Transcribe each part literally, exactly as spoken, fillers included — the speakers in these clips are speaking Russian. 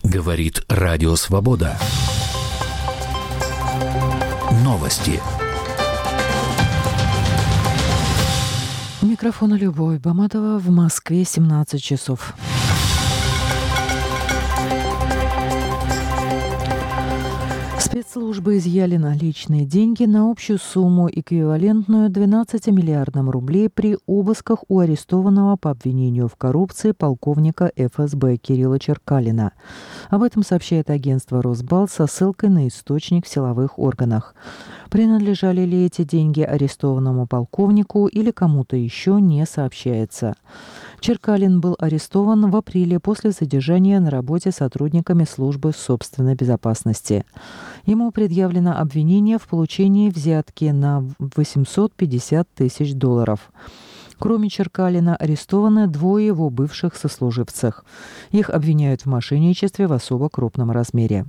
Говорит Радио Свобода. Новости. У микрофона Любовь Баматова. В Москве семнадцать часов. Спецслужбы изъяли наличные деньги на общую сумму, эквивалентную двенадцати миллиардам рублей при обысках у арестованного по обвинению в коррупции полковника эф эс бэ Кирилла Черкалина. Об этом сообщает агентство «Росбалт» со ссылкой на источник в силовых органах. Принадлежали ли эти деньги арестованному полковнику или кому-то еще, не сообщается. Черкалин был арестован в апреле после задержания на работе сотрудниками службы собственной безопасности. Ему предъявлено обвинение в получении взятки на восемьсот пятьдесят тысяч долларов. Кроме Черкалина, арестованы двое его бывших сослуживцев. Их обвиняют в мошенничестве в особо крупном размере.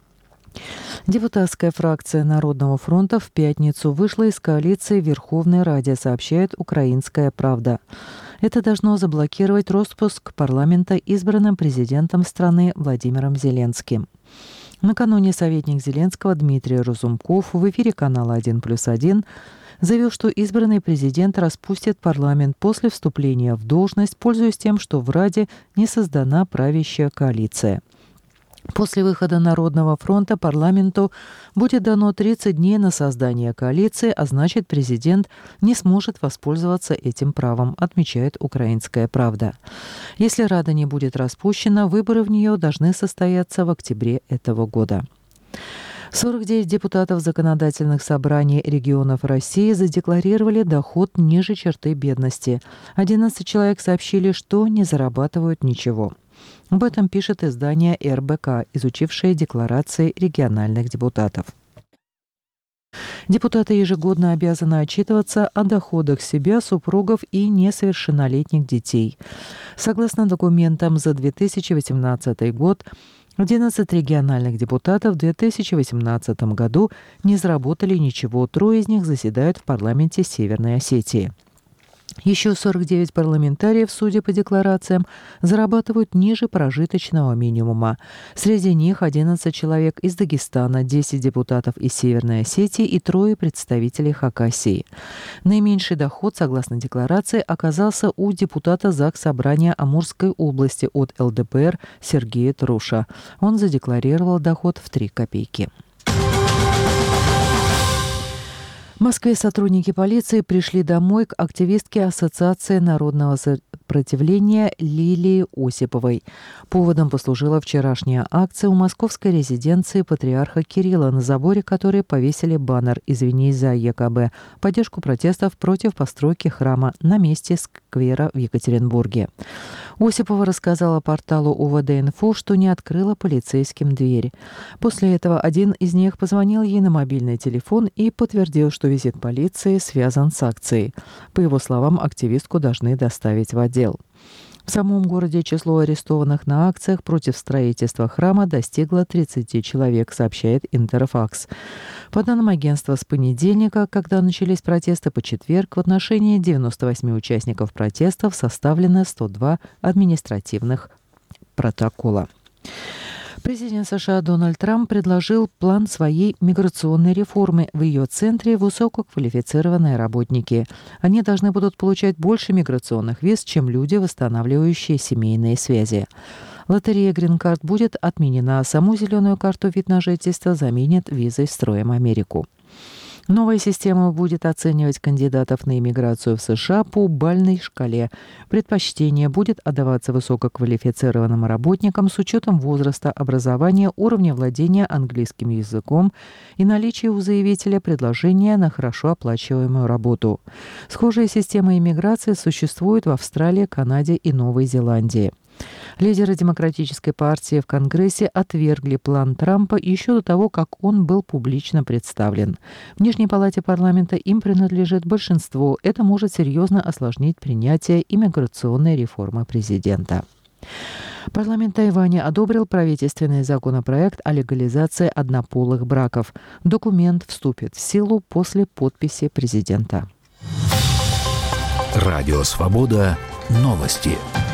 Депутатская фракция Народного фронта в пятницу вышла из коалиции Верховной Ради, сообщает «Украинская правда». Это должно заблокировать распуск парламента избранным президентом страны Владимиром Зеленским. Накануне советник Зеленского Дмитрий Разумков в эфире канала один плюс один заявил, что избранный президент распустит парламент после вступления в должность, пользуясь тем, что в Раде не создана правящая коалиция. После выхода Народного фронта парламенту будет дано тридцать дней на создание коалиции, а значит, президент не сможет воспользоваться этим правом, отмечает «Украинская правда». Если Рада не будет распущена, выборы в нее должны состояться в октябре этого года. сорок девять депутатов законодательных собраний регионов России задекларировали доход ниже черты бедности. одиннадцать человек сообщили, что не зарабатывают ничего. Об этом пишет издание эр бэ ка, изучившее декларации региональных депутатов. Депутаты ежегодно обязаны отчитываться о доходах себя, супругов и несовершеннолетних детей. Согласно документам за две тысячи восемнадцатый год, одиннадцать региональных депутатов в две тысячи восемнадцатом году не заработали ничего, трое из них заседают в парламенте Северной Осетии. Еще сорок девять парламентариев, судя по декларациям, зарабатывают ниже прожиточного минимума. Среди них одиннадцать человек из Дагестана, десять депутатов из Северной Осетии и трое представителей Хакасии. Наименьший доход, согласно декларации, оказался у депутата Заксобрания Амурской области от эл дэ пэ эр Сергея Труша. Он задекларировал доход в три копейки. В Москве сотрудники полиции пришли домой к активистке Ассоциации народного сопротивления Лилии Осиповой. Поводом послужила вчерашняя акция у московской резиденции патриарха Кирилла, на заборе которой повесили баннер «Извинись за е ка бэ» в поддержку протестов против постройки храма на месте сквера в Екатеринбурге. Осипова рассказала порталу о вэ дэ инфо, что не открыла полицейским дверь. После этого один из них позвонил ей на мобильный телефон и подтвердил, что визит полиции связан с акцией. По его словам, активистку должны доставить в отдел. В самом городе число арестованных на акциях против строительства храма достигло тридцати человек, сообщает Интерфакс. По данным агентства, с понедельника, когда начались протесты, по четверг в отношении девяноста восьми участников протестов составлено сто два административных протокола. Президент США Дональд Трамп предложил план своей миграционной реформы. В ее центре высококвалифицированные работники. Они должны будут получать больше миграционных виз, чем люди, восстанавливающие семейные связи. Лотерея Green Card будет отменена, а саму зеленую карту вид на жительство заменит визой «Строим Америку». Новая система будет оценивать кандидатов на иммиграцию в США по бальной шкале. Предпочтение будет отдаваться высококвалифицированным работникам с учетом возраста, образования, уровня владения английским языком и наличия у заявителя предложения на хорошо оплачиваемую работу. Схожая система иммиграции существует в Австралии, Канаде и Новой Зеландии. Лидеры Демократической партии в Конгрессе отвергли план Трампа еще до того, как он был публично представлен. В Нижней палате парламента им принадлежит большинство. Это может серьезно осложнить принятие иммиграционной реформы президента. Парламент Тайваня одобрил правительственный законопроект о легализации однополых браков. Документ вступит в силу после подписи президента. Радио Свобода. Новости.